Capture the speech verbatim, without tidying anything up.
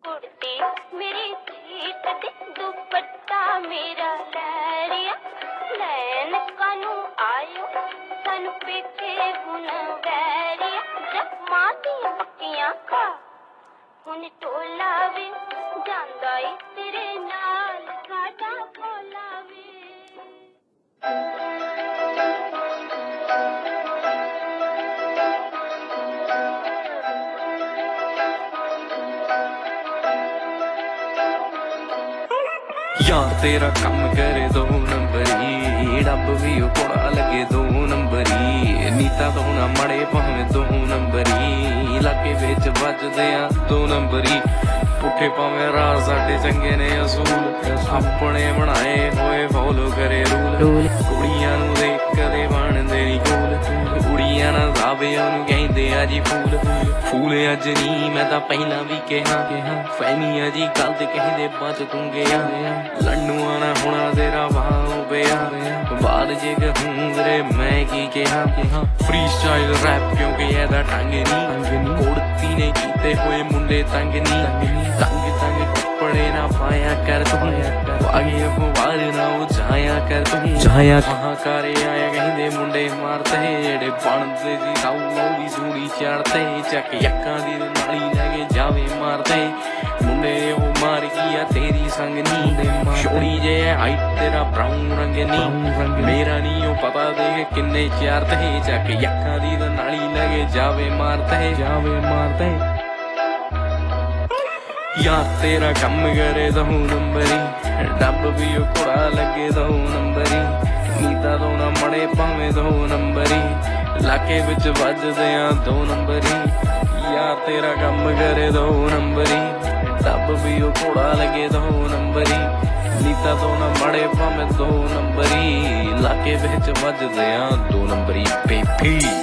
कुर्ती मेरी सीट ते दुपट्टा मेरा लहरिया नैन कानू आयो सानू पेके गुन वैरिया जब माती पक्कियां खा हुन टोला वे जांदा ई तेरे नाल साडा भोला वे यार तेरा कम करे दो नंबरी डब भी कोड़ा लगे दो नंबरी नीता तो ना मड़े भावे दो नंबरी इलाके बिच बजदे आ दो नंबरी पुठे भावे राह साडे चंगे ने असूल अपने बनाए होए फॉलो करे रूल कुड़ियां नू देख कदे बनदे नी कूल कुड़ियां ना जावे ओनू कहंदे आ जी फूल फूल अज नी मैं तां पहला भी कहा फैमी जी गल ते कहंदे बच तूं गया लन्नूआ ना होना तेरा भाव पिया बाद जे कहूं तेरे मैं की कहा फ्री स्टाइल रैप क्योंकि एदा ढंग नी उड़ती ने कीते हुए मुंडे तंग नी तंग तंग कपड़े ना पाया कर तू आगे अखबार ना जाया कर तू जाया कहाँ करे आया कहंदे मुंडे मारते जेड़े बनदे जी साऊ मौली सूड़ी चढ़ते चक यक्कां दी नाली लगे जावे मारते मुंडे वो मार गया तेरी संग नी छोड़ी जे हाइट तेरा ब्राउन रंग नी मेरा नी ओ पता देख किन्ने चारते चक यक्कां दी नाली लगे जावे मारते जावे मारते यार तेरा कम करे दो नंबरी डब भी कोड़ा लगे दो नंबरी नीता तो ना मड़े भावे दो नंबरी लाके बिच बजदे आ दो नंबरी यार तेरा कम करे दो नंबरी डब भी कोड़ा लगे दो नंबरी नीता तो ना मड़े भावे दो नंबरी लाके बिच बजदे आ दो नंबरी बेबी